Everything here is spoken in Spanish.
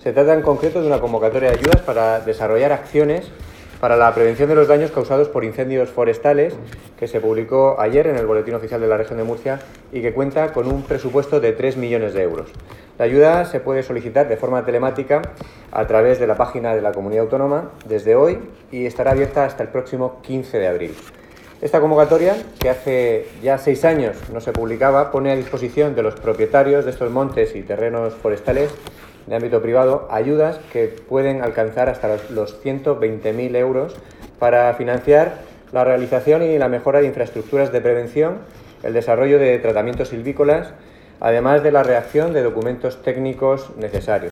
Se trata en concreto de una convocatoria de ayudas para desarrollar acciones para la prevención de los daños causados por incendios forestales, que se publicó ayer en el Boletín Oficial de la Región de Murcia y que cuenta con un presupuesto de 3 millones de euros. La ayuda se puede solicitar de forma telemática a través de la página de la Comunidad Autónoma desde hoy y estará abierta hasta el próximo 15 de abril. Esta convocatoria, que hace ya 6 años no se publicaba, pone a disposición de los propietarios de estos montes y terrenos forestales de ámbito privado ayudas que pueden alcanzar hasta los 120.000 euros para financiar la realización y la mejora de infraestructuras de prevención, el desarrollo de tratamientos silvícolas, además de la redacción de documentos técnicos necesarios.